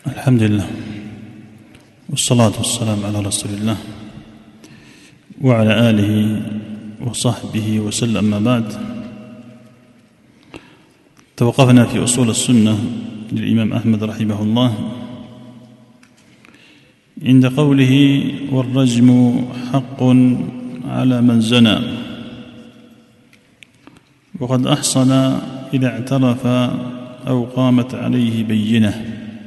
الحمد لله والصلاة والسلام على رسول الله وعلى آله وصحبه وسلم. أما بعد، توقفنا في أصول السنة للإمام أحمد رحمه الله عند قوله: والرجم حق على من زنى وقد أحصن إذا اعترف أو قامت عليه بينة،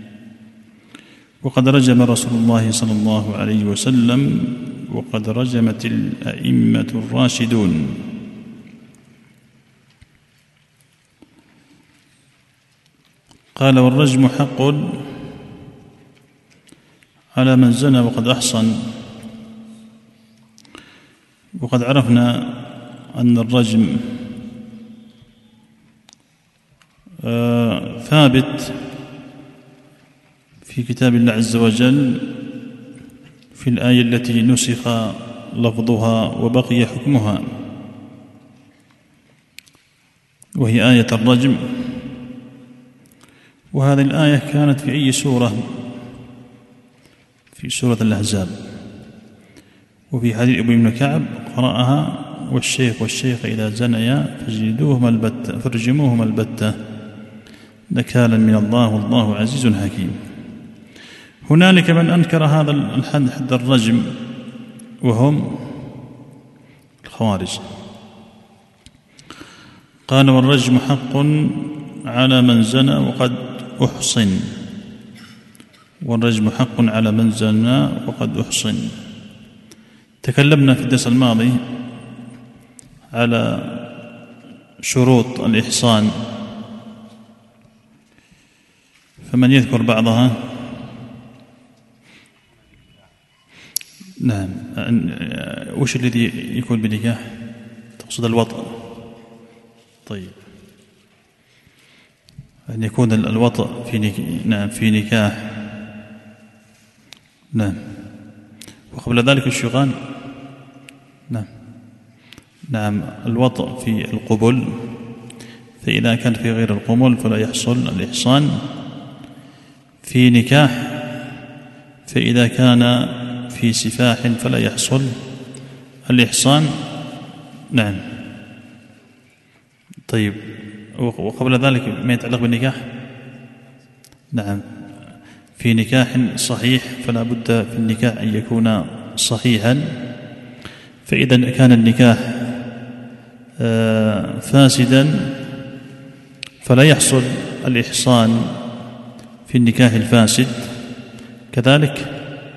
وقد رجم رسول الله صلى الله عليه وسلم وقد رجمت الأئمة الراشدون. قال: والرجم حق على من زنى وقد أحصن. وقد عرفنا أن الرجم ثابت في كتاب الله عز وجل في الآية التي نسخ لفظها وبقي حكمها، وهي آية الرجم. وهذه الآية كانت في أي سورة؟ في سورة الأحزاب. وفي حديث أبي بن كعب قرأها: والشيخ والشيخ إذا زنيا فاجلدوهما البتة فارجموهما البتة نكالا من الله والله عزيز حكيم. هنالك من أنكر هذا الحد، حد الرجم، وهم الخوارج. قال: والرجم حق على من زنى وقد أحصن. والرجم حق على من زنى وقد أحصن. تكلمنا في الدرس الماضي على شروط الإحصان، فمن يذكر بعضها؟ نعم. وش الذي يكون بنكاح؟ تقصد الوطء؟ طيب، أن يكون الوطء في نكاح. نعم. وقبل ذلك الشيغان. نعم. الوطء في القبل، فإذا كان في غير القبل فلا يحصل الإحصان. في نكاح، فإذا كان في سفاح فلا يحصل الإحصان. نعم. طيب، وقبل ذلك ما يتعلق بالنكاح؟ نعم. في نكاح صحيح فلا بد في النكاح أن يكون صحيحا، فإذا كان النكاح فاسدا فلا يحصل الإحصان في النكاح الفاسد. كذلك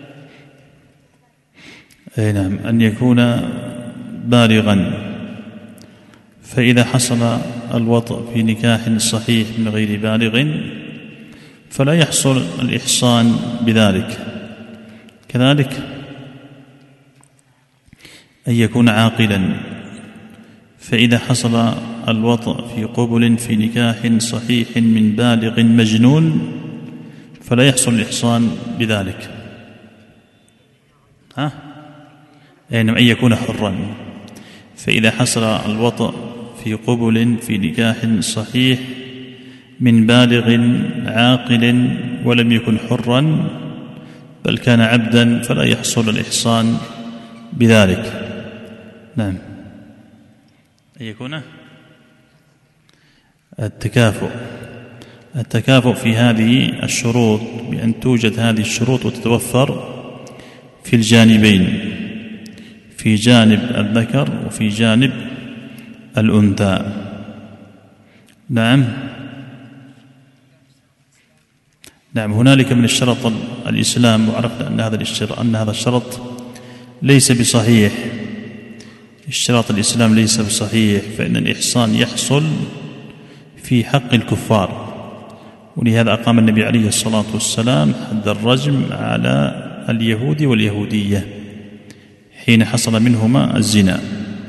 نعم أن يكون بالغا، فإذا حصل الوطء في نكاح صحيح من غير بالغ فلا يحصل الإحصان بذلك. كذلك أن يكون عاقلا، فإذا حصل الوطء في قبل في نكاح صحيح من بالغ مجنون فلا يحصل الإحصان بذلك. أن يكون حرا، فإذا حصل الوطء في قبل في نكاح صحيح من بالغ عاقل ولم يكن حرا بل كان عبدا فلا يحصل الإحصان بذلك. نعم. أن يكون التكافؤ في هذه الشروط، بأن توجد هذه الشروط وتتوفر في الجانبين، في جانب الذكر وفي جانب الأنثى. نعم. نعم. هنالك من الشرط الإسلام، وعرفنا أن هذا الشرط ليس بصحيح. اشتراط الإسلام ليس بصحيح، فإن الإحصان يحصل في حق الكفار، ولهذا أقام النبي عليه الصلاة والسلام حد الرجم على اليهود واليهودية حين حصل منهما الزنا.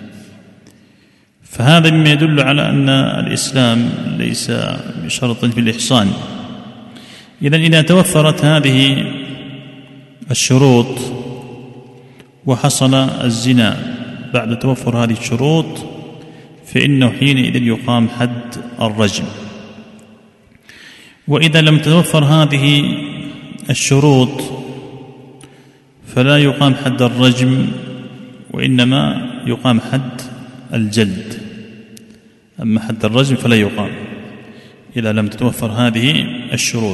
فهذا مما يدل على أن الإسلام ليس بشرط في الإحصان. إذن إذا توفرت هذه الشروط وحصل الزنا بعد توفر هذه الشروط فإنه حينئذ يقام حد الرجم. وإذا لم تتوفر هذه الشروط فلا يقام حد الرجم، وإنما يقام حد الجلد. أما حد الرجم فلا يقام إذا لم تتوفر هذه الشروط.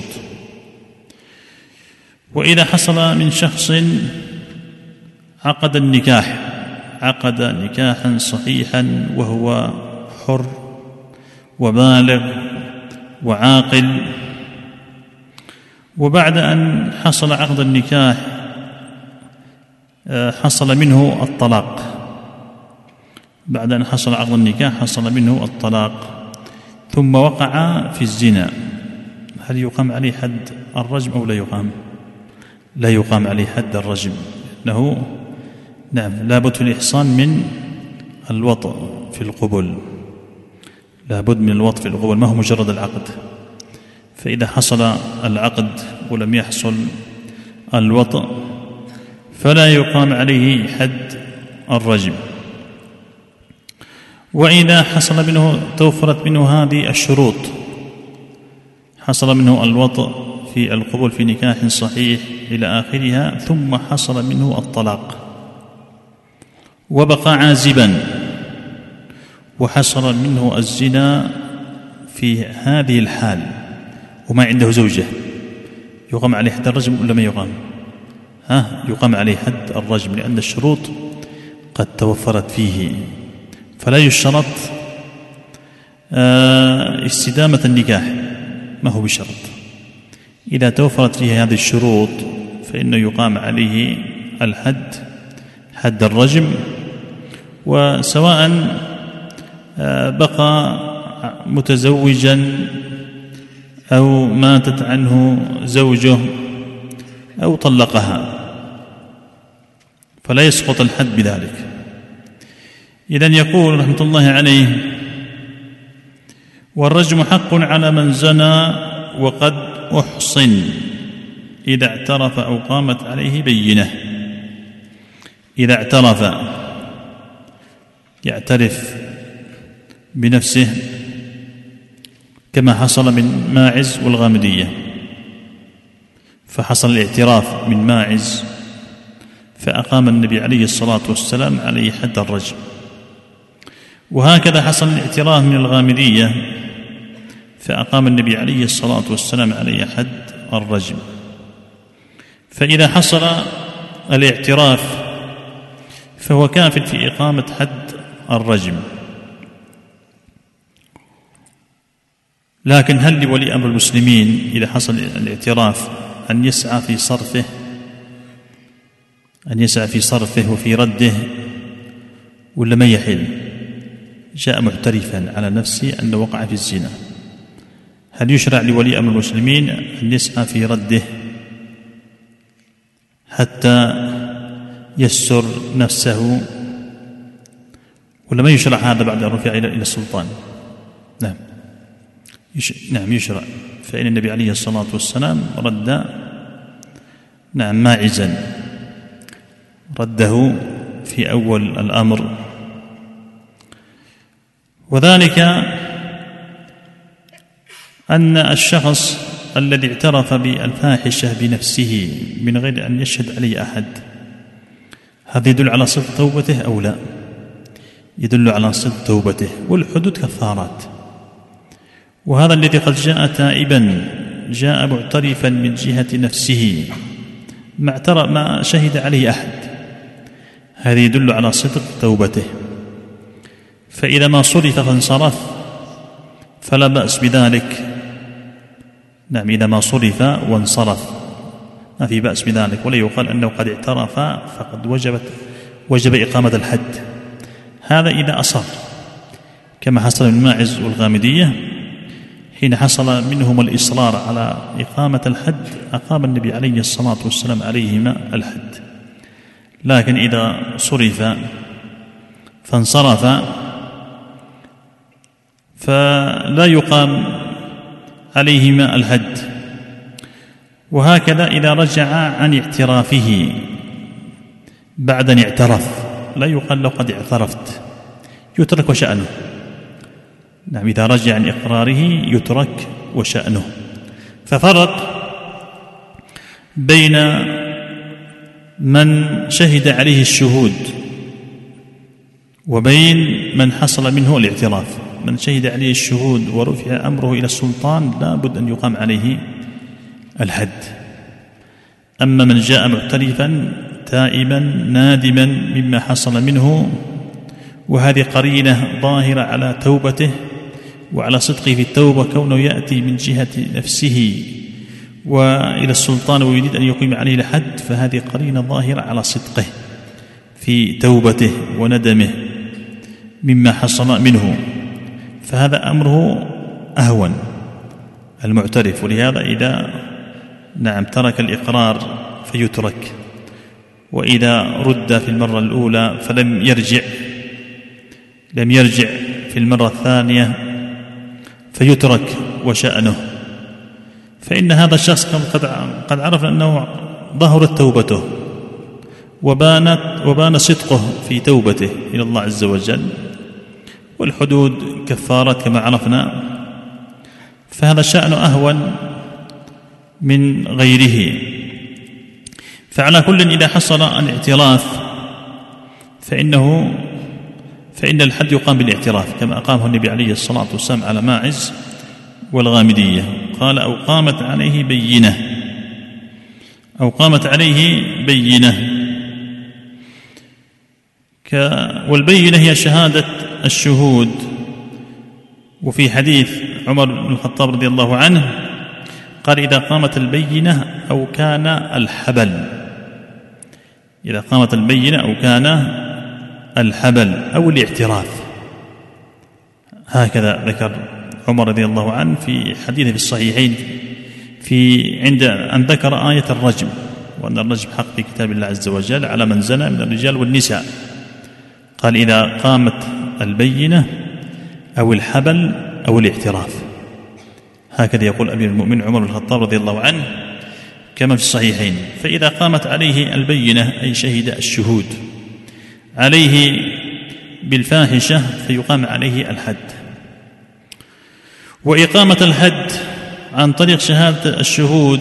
وإذا حصل من شخص عقد نكاحا صحيحا وهو حر وبالغ وعاقل، وبعد أن حصل عقد النكاح حصل منه الطلاق، بعد أن حصل عقد النكاح حصل منه الطلاق ثم وقع في الزنا، هل يقام عليه حد الرجم أو لا يقام؟ لا يقام عليه حد الرجم، لأنه لابد في الإحصان من الوطء في القبل، لابد من الوطء في القبل، ما هو مجرد العقد. فإذا حصل العقد ولم يحصل الوطء فلا يقام عليه حد الرجم. وإذا حصل منه توفرت منه هذه الشروط، حصل منه الوطء في القبول في نكاح صحيح إلى آخرها، ثم حصل منه الطلاق وبقى عازبا وحصل منه الزنا في هذه الحال وما عنده زوجة، يقام عليه حد الرجم ولا ما يقام؟ يقام عليه حد الرجم، لأن الشروط قد توفرت فيه. فلا يشترط استدامة النكاح، ما هو بشرط. إذا توفرت فيه هذه الشروط فإنه يقام عليه الحد، حد الرجم، وسواء بقى متزوجا أو ماتت عنه زوجه أو طلقها فلا يسقط الحد بذلك. إذن يقول رحمة الله عليه: والرجم حق على من زنى وقد أحصن إذا اعترف أو قامت عليه بينة. إذا اعترف، يعترف بنفسه كما حصل من ماعز والغامدية، فحصل الاعتراف من ماعز فأقام النبي عليه الصلاة والسلام عليه حد الرجم، وهكذا حصل الاعتراف من الغامدية فأقام النبي عليه الصلاة والسلام عليه حد الرجم. فإذا حصل الاعتراف فهو كاف في إقامة حد الرجم. لكن هل لولي أمر المسلمين إذا حصل الاعتراف أن يسعى في صرفه وفي رده، ولا ما يحل؟ جاء معترفا على نفسه أنه وقع في الزنا، هل يشرع لولي أمر المسلمين أن يسعى في رده حتى يستر نفسه، ولا ما يشرع هذا بعد أن رفع إلى السلطان؟ نعم يشرع، فإن النبي عليه الصلاة والسلام رد ماعزا، رده في أول الأمر، وذلك أن الشخص الذي اعترف بالفاحشة بنفسه من غير أن يشهد عليه أحد، هذا يدل على صدق توبته أو لا؟ يدل على صدق توبته، والحدود كفارات. وهذا الذي قد جاء تائبا، جاء معترفا من جهة نفسه ما شهد عليه أحد، هذا يدل على صدق توبته. فإذا ما صرف فانصرف فلا بأس بذلك، إذا ما صرف وانصرف ما في بأس بذلك، ولا يقال أنه قد اعترف فقد وجب إقامة الحد. هذا إذا أصر، كما حصل من ماعز والغامدية حين حصل منهم الإصرار على إقامة الحد أقام النبي عليه الصلاة والسلام عليهما الحد. لكن إذا صرف فانصرف فلا يقام عليهما الحد. وهكذا إذا رجع عن اعترافه بعد أن اعترف، لا يقال له قد اعترفت، يترك وشأنه. إذا رجع عن إقراره يترك وشأنه. ففرق بين من شهد عليه الشهود وبين من حصل منه الاعتراف. من شهد عليه الشهود ورفع أمره إلى السلطان لا بد أن يقام عليه الحد. أما من جاء معترفا تائبا نادما مما حصل منه، وهذه قرينة ظاهرة على توبته وعلى صدقه في التوبة، كونه يأتي من جهة نفسه وإلى السلطان ويريد أن يقيم عليه الحد، فهذه قرينة ظاهرة على صدقه في توبته وندمه مما حصل منه، فهذا أمره أهون المعترف. ولهذا إذا ترك الإقرار فيترك، وإذا رد في المرة الأولى فلم يرجع في المرة الثانية فيترك وشأنه، فإن هذا الشخص قد عرف أنه ظهرت توبته وبان صدقه في توبته إلى الله عز وجل، والحدود كفارات كما عرفنا، فهذا الشأن أهون من غيره. فعلى كل إذا حصل الاعتراف فإن الحد يقام بالاعتراف كما أقامه النبي عليه الصلاة والسلام على ماعز والغامدية، قال أو قامت عليه بينة. والبينة هي شهادة الشهود. وفي حديث عمر بن الخطاب رضي الله عنه قال إذا قامت البينة أو كان الحبل أو الاعتراف، هكذا ذكر عمر رضي الله عنه في حديثه في الصحيحين عند أن ذكر آية الرجم، وأن الرجم حق في كتاب الله عز وجل على من زنى من الرجال والنساء، قال إذا قامت البينة أو الحبل أو الاعتراف، هكذا يقول أمير المؤمنين عمر بن الخطاب رضي الله عنه كما في الصحيحين. فإذا قامت عليه البينة أي شهد الشهود عليه بالفاحشة فيقام عليه الحد. وإقامة الحد عن طريق شهادة الشهود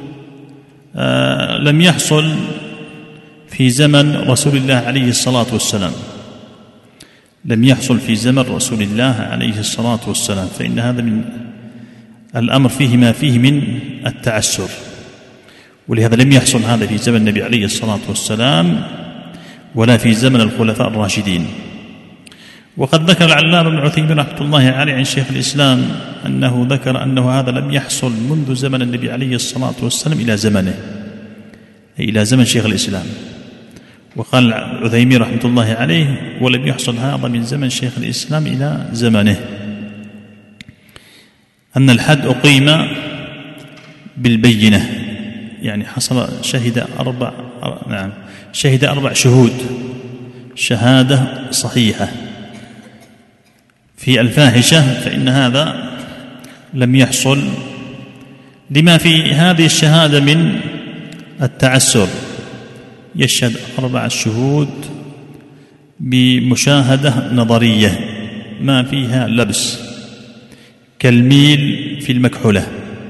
لم يحصل في زمن رسول الله عليه الصلاة والسلام، فإن هذا من الأمر فيه ما فيه من التعسر، ولهذا لم يحصل هذا في زمن النبي عليه الصلاة والسلام ولا في زمن الخلفاء الراشدين. وقد ذكر العلامة ابن عثيمين رحمة الله عليه عن شيخ الإسلام أنه ذكر أنه هذا لم يحصل منذ زمن النبي عليه الصلاة والسلام إلى زمنه، أي إلى زمن شيخ الإسلام. وقال عثيمين رحمة الله عليه ولم يحصل هذا من زمن شيخ الإسلام إلى زمنه، أن الحد أقيم بالبينة، يعني شهد 4 شهود شهادة صحيحة. في الفاحشة فإن هذا لم يحصل لما في هذه الشهادة من التعسر. يشهد 4 شهود بمشاهدة نظرية ما فيها لبس كالميل في المكحلة،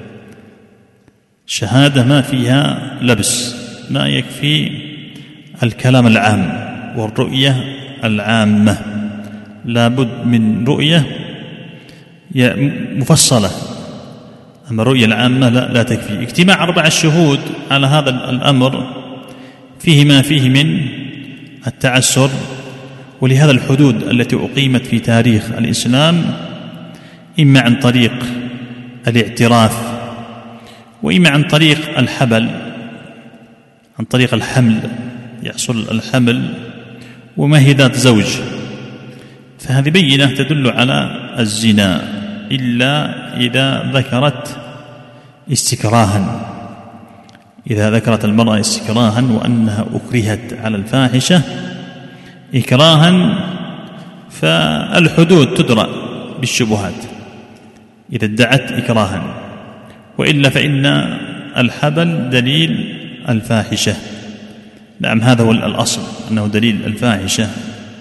شهادة ما فيها لبس، ما يكفي الكلام العام والرؤية العامة، لابد من رؤية مفصلة، أما الرؤية العامة لا تكفي. اجتماع 4 شهود على هذا الأمر فيه ما فيه من التعسر، ولهذا الحدود التي أقيمت في تاريخ الإسلام إما عن طريق الاعتراف وإما عن طريق الحبل، عن طريق الحمل، يحصل الحمل وما هي ذات زوج، فهذه بينة تدل على الزنا إلا إذا ذكرت استكراها، إذا ذكرت المرأة استكراها وأنها أكرهت على الفاحشة إكراها فالحدود تدرأ بالشبهات إذا ادعت إكراها، وإلا فإن الحبل دليل الفاحشة. نعم، هذا هو الأصل أنه دليل الفاحشة،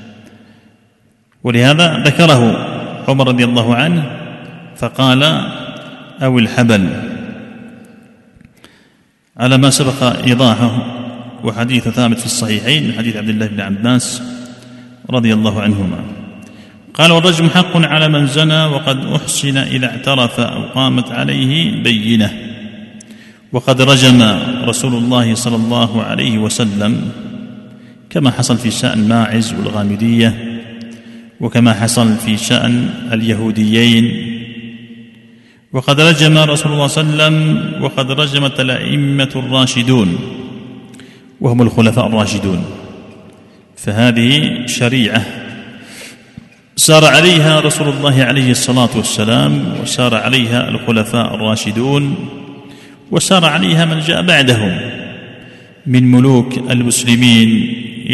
ولهذا ذكره عمر رضي الله عنه فقال أو الحبل. على ما سبق إيضاحه، وحديث ثابت في الصحيحين من حديث عبد الله بن عباس رضي الله عنهما قال: والرجم حق على من زنى وقد أحسن إذا اعترف أو قامت عليه بينة. وقد رجم رسول الله صلى الله عليه وسلم كما حصل في شأن ماعز والغامدية، وكما حصل في شأن اليهوديين. وقد رجم رسول الله صلى الله عليه وسلم وقد رجمت الأئمة الراشدون وهم الخلفاء الراشدون. فهذه شريعة سار عليها رسول الله عليه الصلاة والسلام، وسار عليها الخلفاء الراشدون، وسار عليها من جاء بعدهم من ملوك المسلمين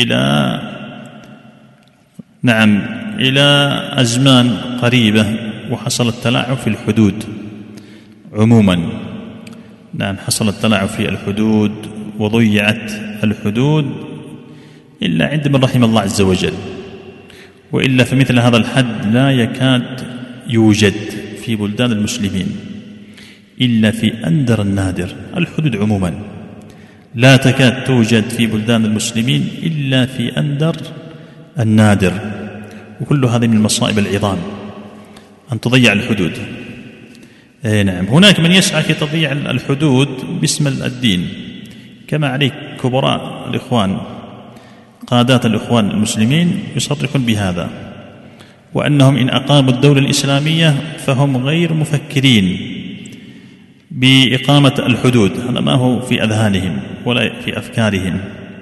إلى أزمان قريبة. وحصل التلاعب في الحدود عموما. حصل التلاعب في الحدود وضيعت الحدود إلا عند من رحم الله عز وجل، وإلا فمثل هذا الحد لا يكاد يوجد في بلدان المسلمين إلا في أندر النادر. الحدود عموما لا تكاد توجد في بلدان المسلمين إلا في أندر النادر. وكل هذه من المصائب العظام أن تضيع الحدود. نعم، هناك من يسعى في تضييع الحدود باسم الدين، كما عليه كبراء الإخوان، قادات الإخوان المسلمين يصرحون بهذا، وأنهم إن أقاموا الدولة الإسلامية فهم غير مفكرين بإقامة الحدود. هذا ما هو في أذهانهم ولا في أفكارهم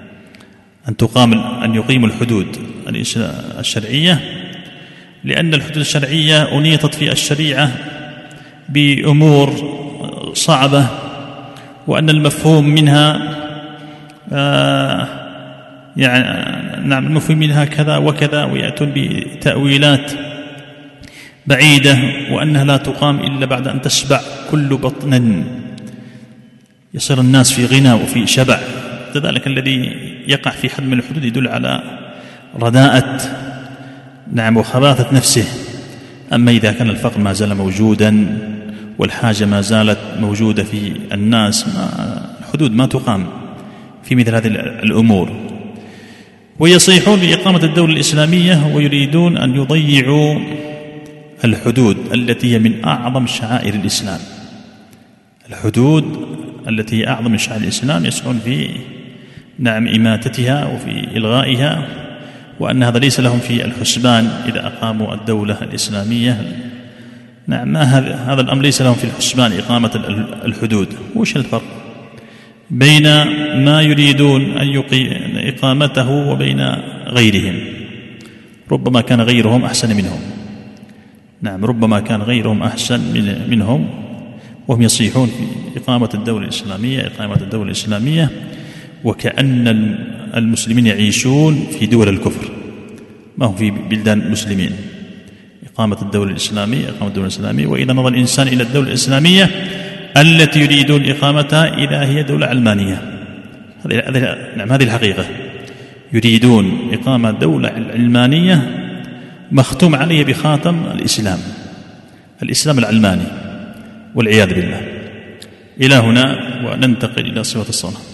أن يقيموا الحدود الشرعية، لأن الحدود الشرعية أنيطت في الشريعة بأمور صعبة، وأن المفهوم منها المفهوم منها كذا وكذا، ويأتون بتأويلات بعيدة، وأنها لا تقام إلا بعد أن تشبع كل بطن، يصير الناس في غنى وفي شبع. ذلك الذي يقع في حد من الحدود يدل على رداءة وخباثة نفسه. أما إذا كان الفقر ما زال موجودا والحاجة ما زالت موجودة في الناس، الحدود ما تقام في مثل هذه الأمور. ويصيحون بإقامة الدولة الإسلامية ويريدون أن يضيعوا الحدود التي هي من أعظم شعائر الإسلام. الحدود التي هي أعظم شعائر الإسلام يسعون في إماتتها وفي إلغائها، وأن هذا ليس لهم في الحسبان إذا أقاموا الدولة الإسلامية. هذا الأمر ليس لهم في الحسبان إقامة الحدود. وش الفرق بين ما يريدون أن إقامته وبين غيرهم؟ ربما كان غيرهم أحسن منهم. ربما كان غيرهم أحسن منهم، وهم يصيحون في إقامة الدولة الإسلامية، وكأن المسلمين يعيشون في دول الكفر، ما هم في بلدان المسلمين. إقامة الدولة الإسلامية. وإذا نظر الإنسان إلى الدولة الإسلامية التي يريدون إقامتها إذا هي دولة علمانية، هذه الحقيقة. يريدون إقامة دولة علمانية مختوم عليه بخاتم الإسلام العلماني، والعياذ بالله. إلى هنا وننتقل إلى صفة الصلاة.